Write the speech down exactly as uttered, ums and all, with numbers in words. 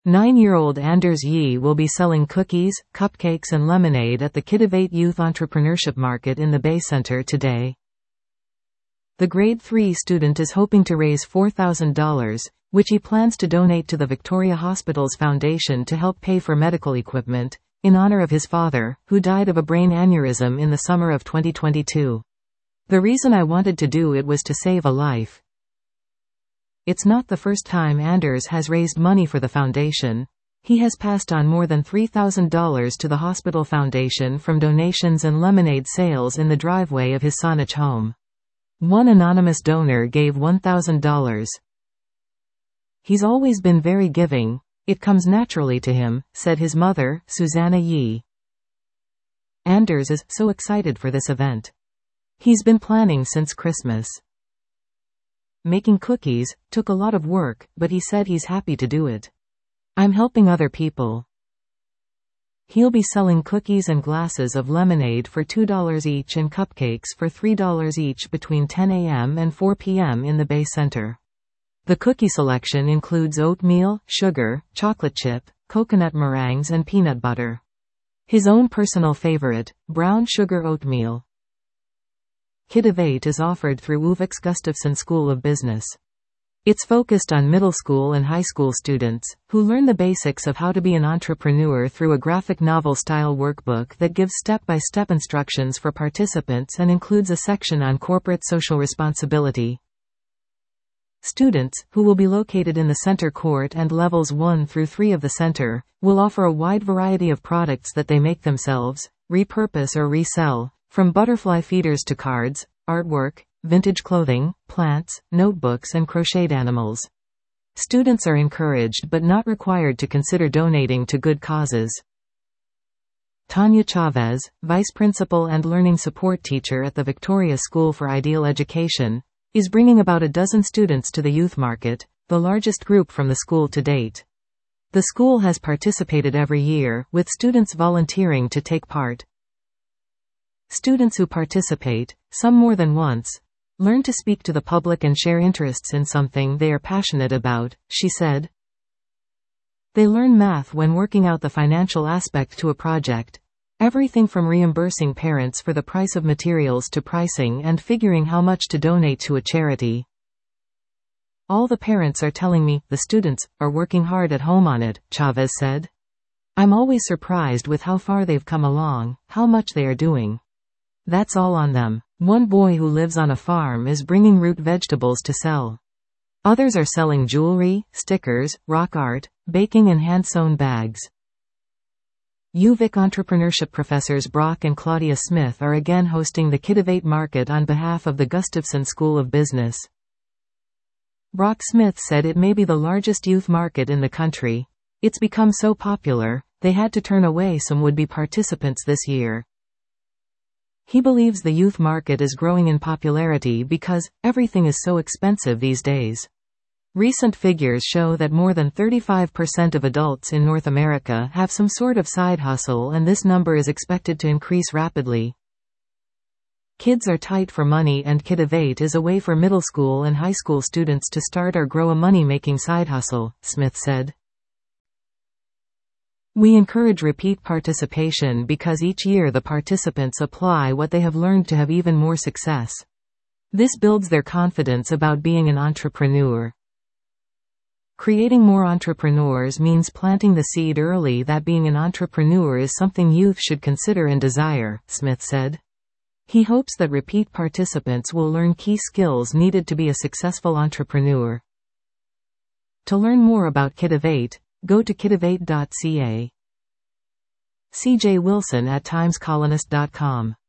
Nine-year-old Anders Yi will be selling cookies, cupcakes and lemonade at the Kitivate Youth Entrepreneurship Market in the Bay Center today. The grade three student is hoping to raise four thousand dollars, which he plans to donate to the Victoria Hospitals Foundation to help pay for medical equipment, in honor of his father, who died of a brain aneurysm in the summer of twenty twenty-two. The reason I wanted to do it was to save a life. It's not the first time Anders has raised money for the foundation. He has passed on more than three thousand dollars to the hospital foundation from donations and lemonade sales in the driveway of his Saanich home. One anonymous donor gave one thousand dollars. He's always been very giving. It comes naturally to him, said his mother, Susanna Yi. Anders is so excited for this event. He's been planning since Christmas. Making cookies took a lot of work, but he said he's happy to do it. I'm helping other people. He'll be selling cookies and glasses of lemonade for two dollars each and cupcakes for three dollars each between ten a m and four p m in the Bay Center. The cookie selection includes oatmeal, sugar, chocolate chip, coconut meringues and peanut butter. His own personal favorite, brown sugar oatmeal. Kitivate is offered through U V X Gustafsson School of Business. It's focused on middle school and high school students, who learn the basics of how to be an entrepreneur through a graphic novel-style workbook that gives step-by-step instructions for participants and includes a section on corporate social responsibility. Students, who will be located in the center court and levels one through three of the center, will offer a wide variety of products that they make themselves, repurpose or resell, from butterfly feeders to cards, artwork, vintage clothing, plants, notebooks and crocheted animals. Students are encouraged but not required to consider donating to good causes. Tanya Chavez, Vice Principal and Learning Support Teacher at the Victoria School for Ideal Education, is bringing about a dozen students to the youth market, the largest group from the school to date. The school has participated every year, with students volunteering to take part. Students who participate, some more than once, learn to speak to the public and share interests in something they are passionate about, she said. They learn math when working out the financial aspect to a project. Everything from reimbursing parents for the price of materials to pricing and figuring how much to donate to a charity. All the parents are telling me, the students, are working hard at home on it, Chavez said. I'm always surprised with how far they've come along, how much they are doing. That's all on them. One boy who lives on a farm is bringing root vegetables to sell. Others are selling jewelry, stickers, rock art, baking and hand-sewn bags. U V I C entrepreneurship professors Brock and Claudia Smith are again hosting the Kitivate Market on behalf of the Gustafsson School of Business. Brock Smith said it may be the largest youth market in the country. It's become so popular, they had to turn away some would-be participants this year. He believes the youth market is growing in popularity because everything is so expensive these days. Recent figures show that more than thirty-five percent of adults in North America have some sort of side hustle, and this number is expected to increase rapidly. Kids are tight for money, and Kitivate is a way for middle school and high school students to start or grow a money-making side hustle, Smith said. We encourage repeat participation because each year the participants apply what they have learned to have even more success. This builds their confidence about being an entrepreneur. Creating more entrepreneurs means planting the seed early that being an entrepreneur is something youth should consider and desire, Smith said. He hopes that repeat participants will learn key skills needed to be a successful entrepreneur. To learn more about Kitivate, go to kitivate dot c a. C J Wilson at times colonist dot com